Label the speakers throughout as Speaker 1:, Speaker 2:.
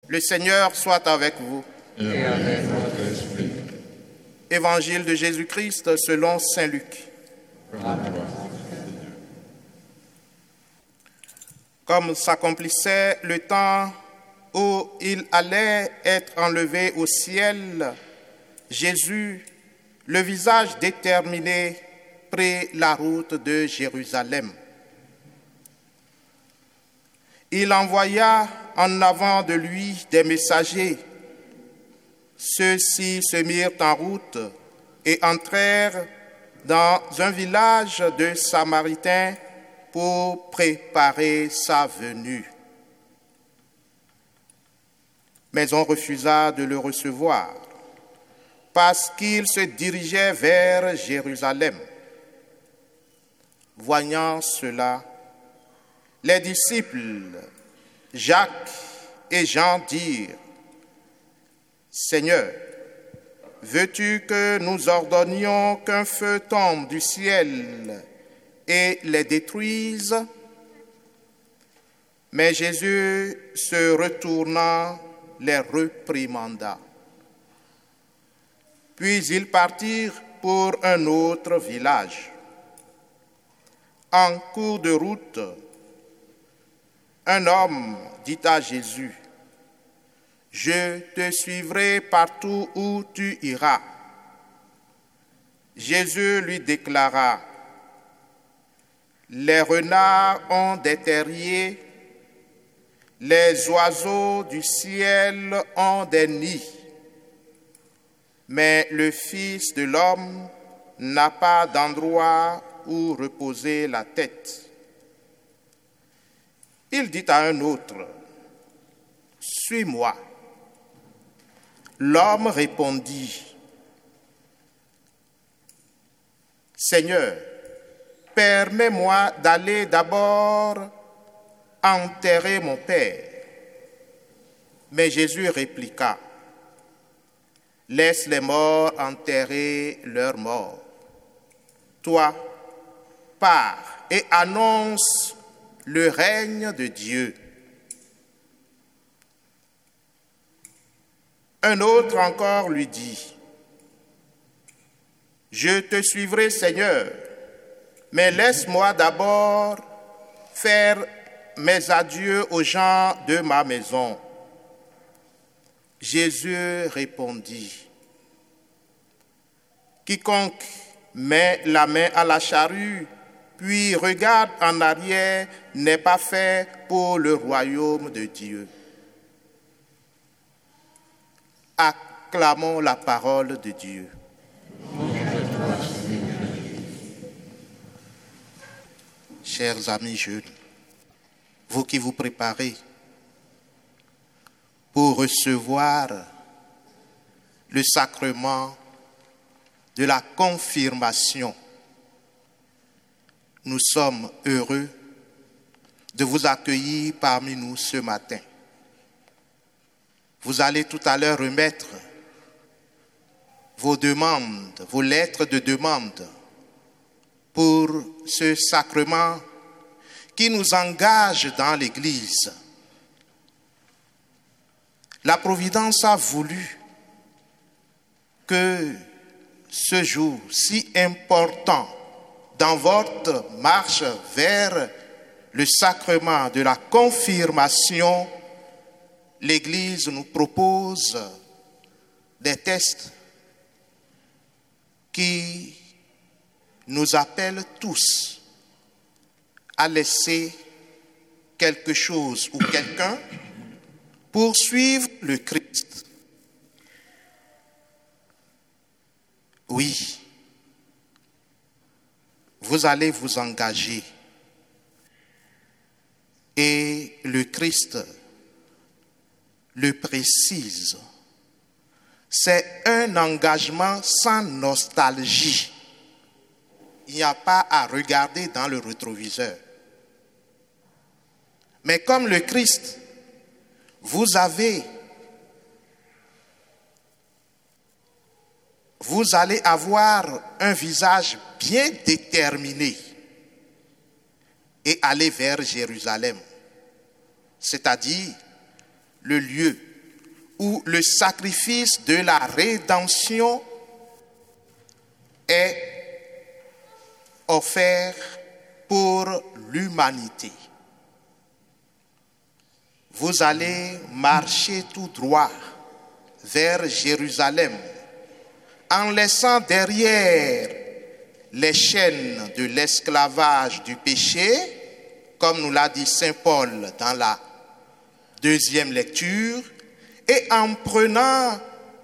Speaker 1: Le Seigneur soit avec vous.
Speaker 2: Et avec votre esprit.
Speaker 1: Évangile de Jésus-Christ selon saint Luc. Comme s'accomplissait le temps où il allait être enlevé au ciel, Jésus, le visage déterminé, prit la route de Jérusalem. Il envoya en avant de lui des messagers. Ceux-ci se mirent en route et entrèrent dans un village de Samaritains pour préparer sa venue. Mais on refusa de le recevoir parce qu'il se dirigeait vers Jérusalem. Voyant cela, les disciples Jacques et Jean dirent: Seigneur, veux-tu que nous ordonnions qu'un feu tombe du ciel et les détruise? Mais Jésus, se retournant, les réprimanda. Puis ils partirent pour un autre village. En cours de route, un homme dit à Jésus: Je te suivrai partout où tu iras. Jésus lui déclara: Les renards ont des terriers, les oiseaux du ciel ont des nids, mais le Fils de l'homme n'a pas d'endroit où reposer la tête. Il dit à un autre: Suis-moi. L'homme répondit: Seigneur, permets-moi d'aller d'abord enterrer mon père. Mais Jésus répliqua: Laisse les morts enterrer leurs morts. Toi, pars et annonce le règne de Dieu. Un autre encore lui dit: Je te suivrai, Seigneur, mais laisse-moi d'abord faire mes adieux aux gens de ma maison. Jésus répondit: Quiconque met la main à la charrue, puis regarde en arrière, n'est pas fait pour le royaume de Dieu. Acclamons la parole de Dieu. Chers amis jeunes, vous qui vous préparez pour recevoir le sacrement de la confirmation, nous sommes heureux de vous accueillir parmi nous ce matin. Vous allez tout à l'heure remettre vos demandes, vos lettres de demande pour ce sacrement qui nous engage dans l'Église. La Providence a voulu que ce jour si important dans votre marche vers le sacrement de la confirmation, l'Église nous propose des tests qui nous appellent tous à laisser quelque chose ou quelqu'un pour suivre le Christ. Oui, vous allez vous engager et le Christ le précise. C'est un engagement sans nostalgie. Il n'y a pas à regarder dans le rétroviseur. Mais comme le Christ, vous allez avoir un visage bien déterminé et aller vers Jérusalem, c'est-à-dire le lieu où le sacrifice de la rédemption est offert pour l'humanité. Vous allez marcher tout droit vers Jérusalem en laissant derrière les chaînes de l'esclavage du péché, comme nous l'a dit Saint Paul dans la deuxième lecture, et en prenant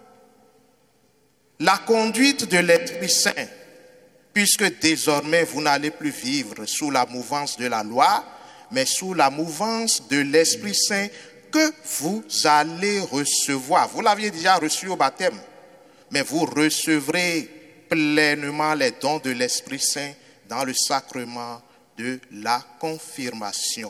Speaker 1: la conduite de l'Esprit Saint, puisque désormais vous n'allez plus vivre sous la mouvance de la loi, mais sous la mouvance de l'Esprit Saint que vous allez recevoir. Vous l'aviez déjà reçu au baptême, mais vous recevrez pleinement les dons de l'Esprit Saint dans le sacrement de la confirmation.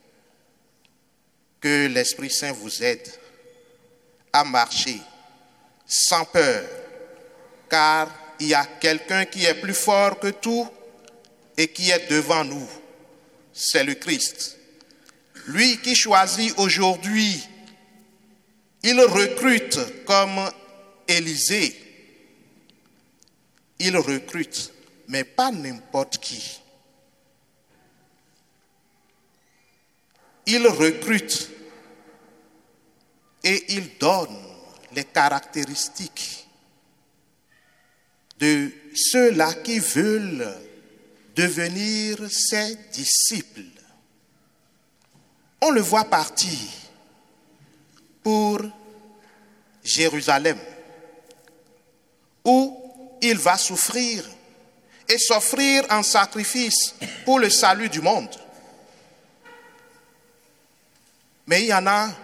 Speaker 1: Que l'Esprit Saint vous aide à marcher sans peur, car il y a quelqu'un qui est plus fort que tout et qui est devant nous. C'est le Christ. Lui qui choisit aujourd'hui, il recrute comme Élisée. Il recrute, mais pas n'importe qui. Il recrute et il donne les caractéristiques de ceux-là qui veulent devenir ses disciples. On le voit partir pour Jérusalem, où il va souffrir et s'offrir en sacrifice pour le salut du monde. Mais il y en a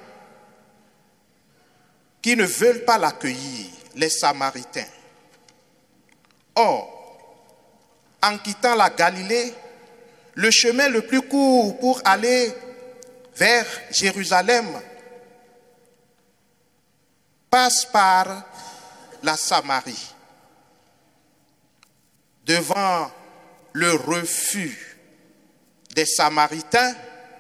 Speaker 1: qui ne veulent pas l'accueillir, les Samaritains. Or, en quittant la Galilée, le chemin le plus court pour aller vers Jérusalem passe par la Samarie. Devant le refus des Samaritains,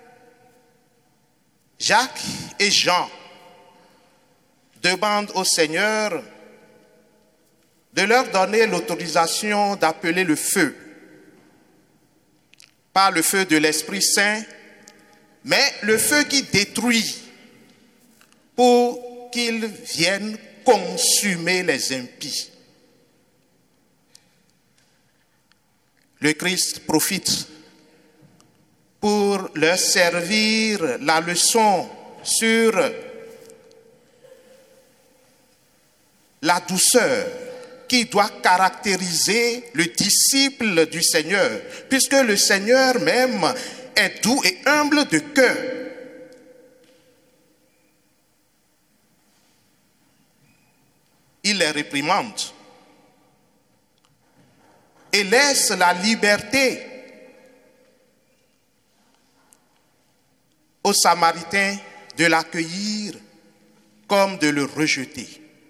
Speaker 1: Jacques et Jean demandent au Seigneur de leur donner l'autorisation d'appeler le feu. Pas le feu de l'Esprit Saint, mais le feu qui détruit, pour qu'ils viennent consumer les impies. Le Christ profite pour leur servir la leçon sur la douceur qui doit caractériser le disciple du Seigneur, puisque le Seigneur même est doux et humble de cœur. Il les réprimande et laisse la liberté aux Samaritains de l'accueillir comme de le rejeter.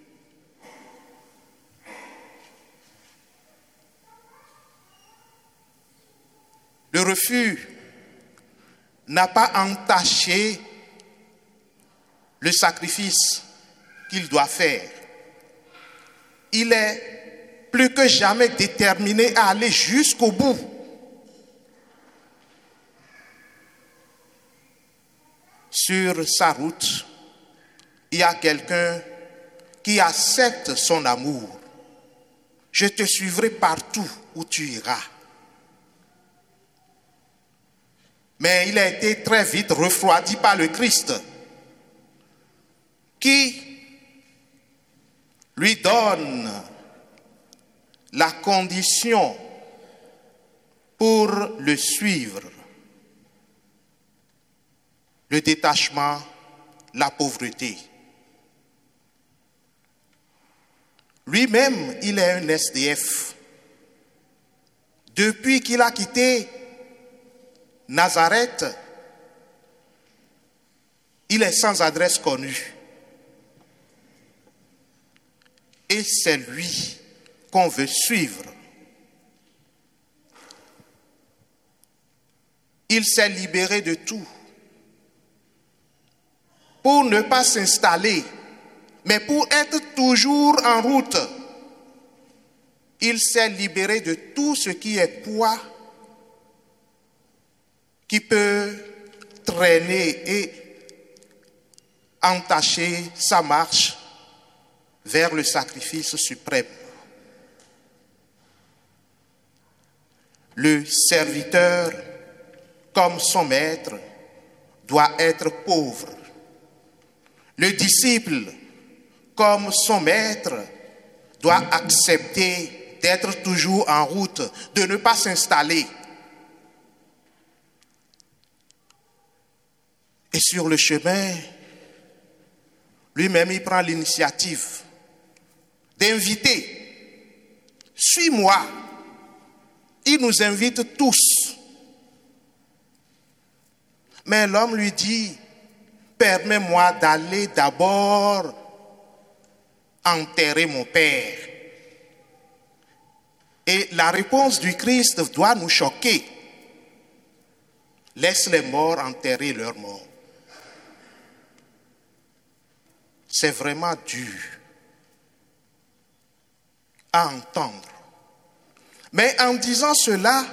Speaker 1: Le refus n'a pas entaché le sacrifice qu'il doit faire. Il est plus que jamais déterminé à aller jusqu'au bout. Sur sa route, il y a quelqu'un qui accepte son amour. Je te suivrai partout où tu iras. Mais il a été très vite refroidi par le Christ, qui lui donne la condition pour le suivre. Le détachement, la pauvreté. Lui-même, il est un SDF. Depuis qu'il a quitté Nazareth, il est sans adresse connue. Et c'est lui qu'on veut suivre. Il s'est libéré de tout pour ne pas s'installer Mais pour être toujours en route, il s'est libéré de tout ce qui est poids, qui peut traîner et entacher sa marche vers le sacrifice suprême. Le serviteur, comme son maître, doit être pauvre. Le disciple, comme son maître, doit accepter d'être toujours en route, de ne pas s'installer. Et sur le chemin, lui-même, il prend l'initiative d'inviter. Suis-moi. Il nous invite tous. Mais l'homme lui dit, permets-moi d'aller d'abord enterrer mon père. Et la réponse du Christ doit nous choquer. Laisse les morts enterrer leurs morts. C'est vraiment dur à entendre. Mais en disant cela,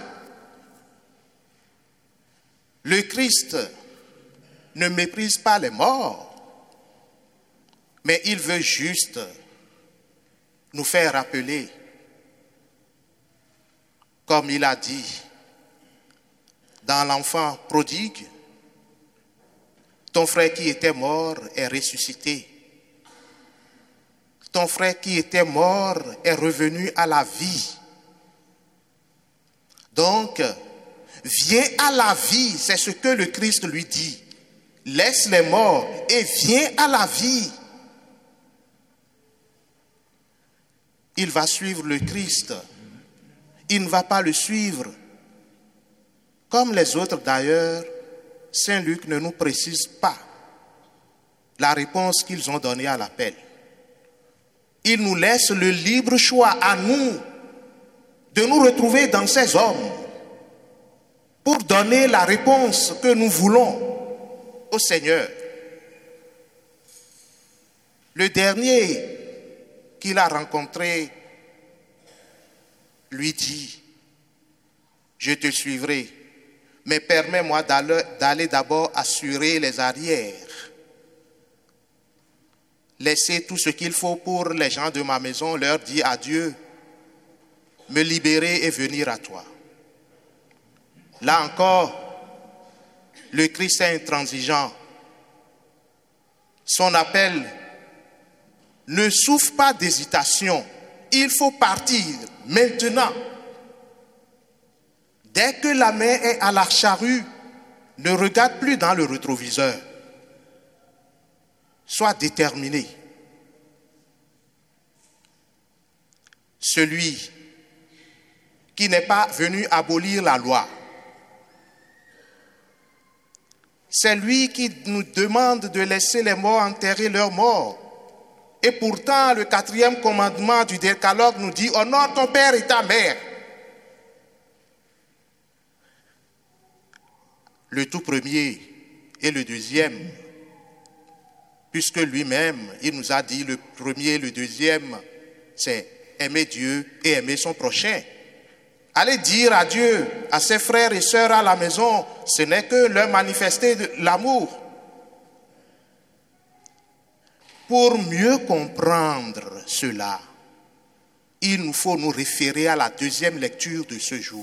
Speaker 1: le Christ ne méprise pas les morts, mais il veut juste nous faire rappeler, comme il a dit dans l'enfant prodigue, ton frère qui était mort est ressuscité. Ton frère qui était mort est revenu à la vie. Donc, viens à la vie, c'est ce que le Christ lui dit. Laisse les morts et viens à la vie. Il va suivre le Christ. Il ne va pas le suivre. Comme les autres d'ailleurs, Saint Luc ne nous précise pas la réponse qu'ils ont donnée à l'appel. Il nous laisse le libre choix à nous de nous retrouver dans ces hommes pour donner la réponse que nous voulons au Seigneur. Le dernier qu'il a rencontré lui dit, je te suivrai, mais permets-moi d'aller d'abord assurer les arrières. Laisser tout ce qu'il faut pour les gens de ma maison, leur dire adieu, me libérer et venir à toi. Là encore, le Christ est intransigeant. Son appel ne souffre pas d'hésitation. Il faut partir maintenant. Dès que la main est à la charrue, ne regarde plus dans le rétroviseur. Sois déterminé. Celui qui n'est pas venu abolir la loi, c'est lui qui nous demande de laisser les morts enterrer leurs morts. Et pourtant, le 4e commandement du Décalogue nous dit « Honore ton père et ta mère ». Le tout premier et le deuxième, puisque lui-même, il nous a dit le premier et le deuxième, c'est aimer Dieu et aimer son prochain. Allez dire à Dieu, à ses frères et sœurs à la maison, ce n'est que leur manifester de l'amour. Pour mieux comprendre cela, il nous faut nous référer à la deuxième lecture de ce jour.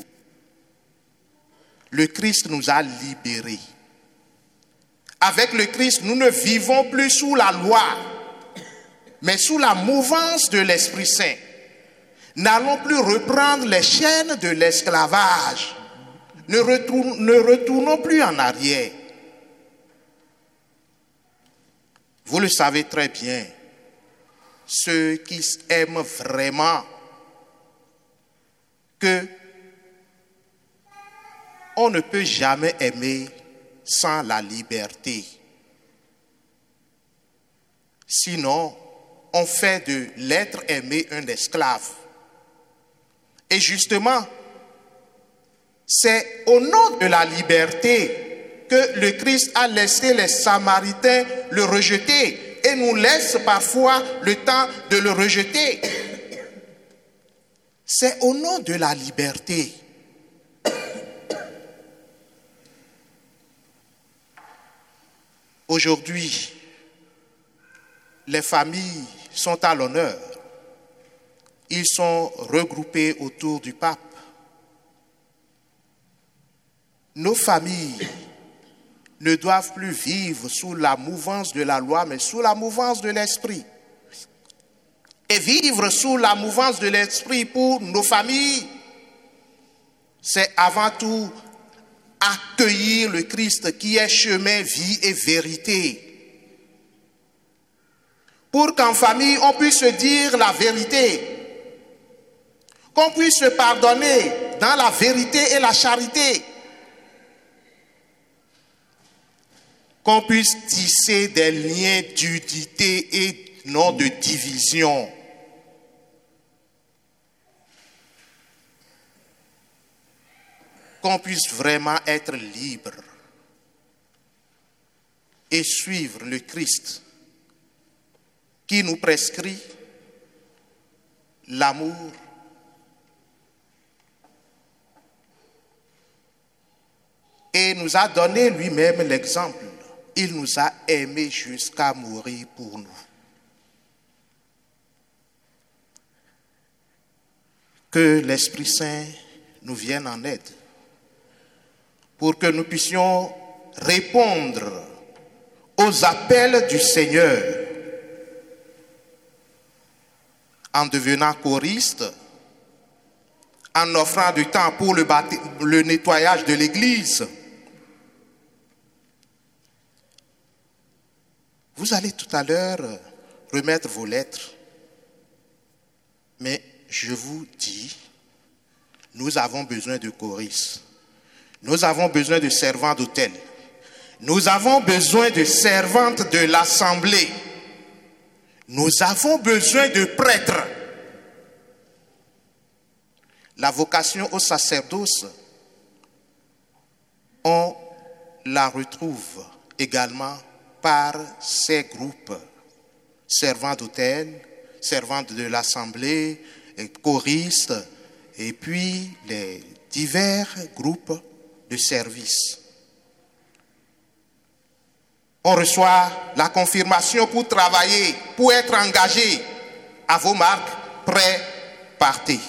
Speaker 1: Le Christ nous a libérés. Avec le Christ, nous ne vivons plus sous la loi, mais sous la mouvance de l'Esprit Saint. N'allons plus reprendre les chaînes de l'esclavage. Ne retournons plus en arrière. Vous le savez très bien, ceux qui aiment vraiment que on ne peut jamais aimer sans la liberté. Sinon, on fait de l'être aimé un esclave. Et justement, c'est au nom de la liberté que le Christ a laissé les Samaritains le rejeter et nous laisse parfois le temps de le rejeter. C'est au nom de la liberté. Aujourd'hui, les familles sont à l'honneur. Ils sont regroupés autour du pape. Nos familles ne doivent plus vivre sous la mouvance de la loi, mais sous la mouvance de l'esprit. Et vivre sous la mouvance de l'esprit pour nos familles, c'est avant tout accueillir le Christ qui est chemin, vie et vérité. Pour qu'en famille, on puisse se dire la vérité, qu'on puisse se pardonner dans la vérité et la charité, qu'on puisse tisser des liens d'unité et non de division. Qu'on puisse vraiment être libre et suivre le Christ qui nous prescrit l'amour, et nous a donné lui-même l'exemple. Il nous a aimés jusqu'à mourir pour nous. Que l'Esprit Saint nous vienne en aide pour que nous puissions répondre aux appels du Seigneur en devenant choristes, en offrant du temps pour le nettoyage de l'Église. Vous allez tout à l'heure remettre vos lettres, mais je vous dis, nous avons besoin de choristes, nous avons besoin de servants d'hôtel, nous avons besoin de servantes de l'assemblée, nous avons besoin de prêtres. La vocation au sacerdoce, on la retrouve également par ces groupes, servants d'hôtel, servantes de l'assemblée, choristes, et puis les divers groupes de service. On reçoit la confirmation pour travailler, pour être engagé. À vos marques, prêts, partez.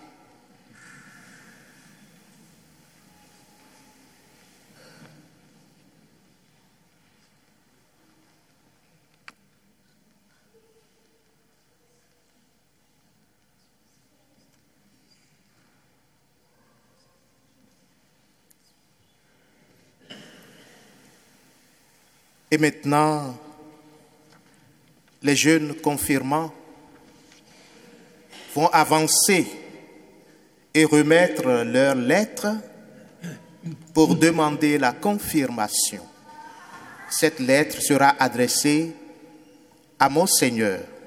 Speaker 1: Et maintenant, les jeunes confirmants vont avancer et remettre leurs lettres pour demander la confirmation. Cette lettre sera adressée à Monseigneur